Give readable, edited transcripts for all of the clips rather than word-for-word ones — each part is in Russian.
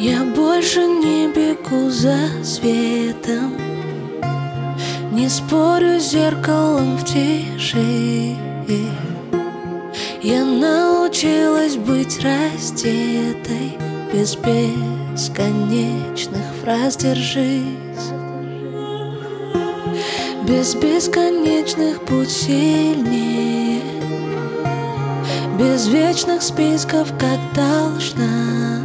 Я больше не бегу за светом, не спорю с зеркалом в тиши. Я научилась быть раздетой, без бесконечных фраз «держись». Без бесконечных будь сильнее, без вечных списков, как должна.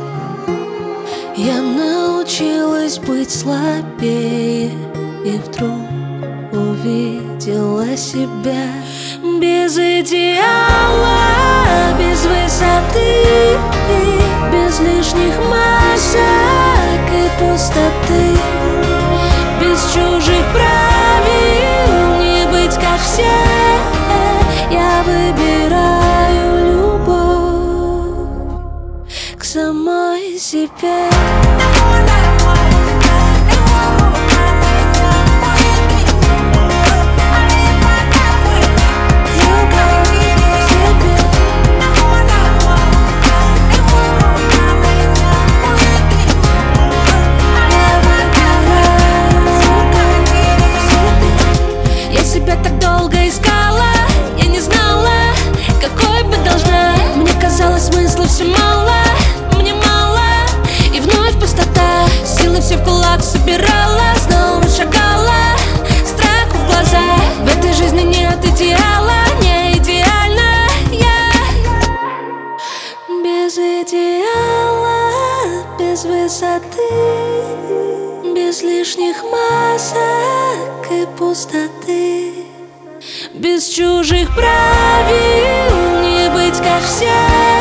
Я научилась быть слабее и вдруг увидела себя без идеала, без высоты, без лишних масок и пустоты, без чужих правил не быть как все. Я выбираю любовь к самой себе. Так долго искала, я не знала, какой быть должна. Мне казалось, смысла все мало, мне мало, и вновь пустота. Силы все в кулак собирала, снова шагала, страх в глаза. В этой жизни нет идеала, не идеально я. Без идеала, без высоты, без лишних масок и пустоты, без чужих правил не быть как все.